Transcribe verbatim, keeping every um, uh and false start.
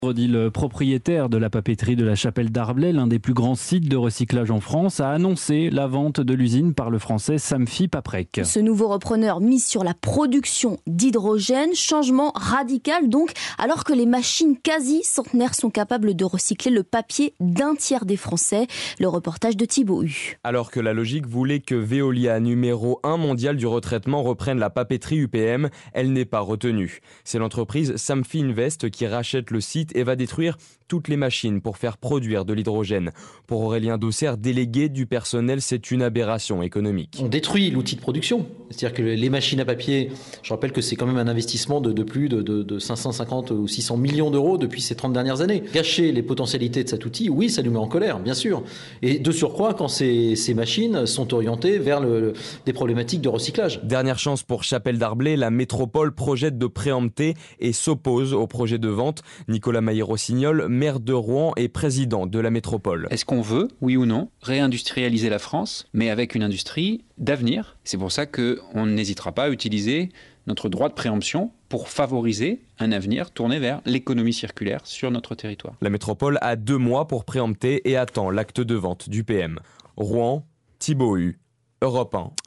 Vendredi, le propriétaire de la papeterie de la Chapelle d'Arblay, l'un des plus grands sites de recyclage en France, a annoncé la vente de l'usine par le français Samfi Paprec. Ce nouveau repreneur mise sur la production d'hydrogène, changement radical donc, alors que les machines quasi centenaires sont capables de recycler le papier d'un tiers des Français. Le reportage de Thibaut Hu. Alors que la logique voulait que Veolia, numéro un mondial du retraitement, reprenne la papeterie U P M, elle n'est pas retenue. C'est l'entreprise Samfi Invest qui rachète le site et va détruire toutes les machines pour faire produire de l'hydrogène. Pour Aurélien Dosser, délégué du personnel, c'est une aberration économique. On détruit l'outil de production. C'est-à-dire que les machines à papier, je rappelle que c'est quand même un investissement de, de plus de, de, de cinq cent cinquante ou six cents millions d'euros depuis ces trente dernières années. Gâcher les potentialités de cet outil, oui, ça nous met en colère, bien sûr. Et de surcroît, quand ces, ces machines sont orientées vers le, le, des problématiques de recyclage. Dernière chance pour Chapelle d'Arblay, la métropole projette de préempter et s'oppose au projet de vente. Nicolas Maillé-Rossignol, maire de Rouen et président de la métropole. Est-ce qu'on veut, oui ou non, réindustrialiser la France, mais avec une industrie d'avenir? C'est pour ça qu'on n'hésitera pas à utiliser notre droit de préemption pour favoriser un avenir tourné vers l'économie circulaire sur notre territoire. La métropole a deux mois pour préempter et attend l'acte de vente du P M. Rouen, Thibaut Hu, Europe un.